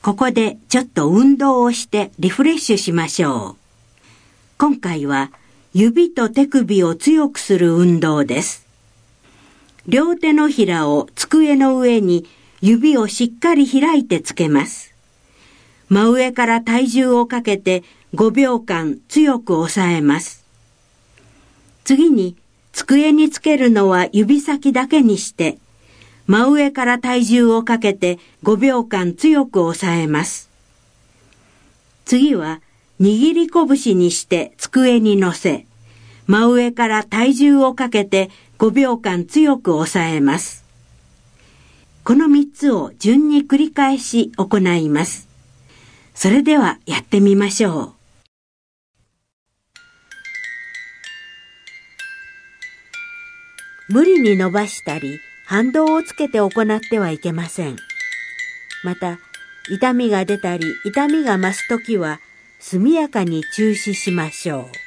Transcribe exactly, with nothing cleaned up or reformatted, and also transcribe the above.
ここでちょっと運動をしてリフレッシュしましょう。今回は指と手首を強くする運動です。両手のひらを机の上に指をしっかり開いてつけます。真上から体重をかけてごびょうかん強く押さえます。次に机につけるのは指先だけにして、真上から体重をかけてごびょうかん強く押さえます。次は握り拳にして机に乗せ、真上から体重をかけてごびょうかん強く押さえます。このみっつを順に繰り返し行います。それではやってみましょう。無理に伸ばしたり、反動をつけて行ってはいけません。また、痛みが出たり、痛みが増すときは、速やかに中止しましょう。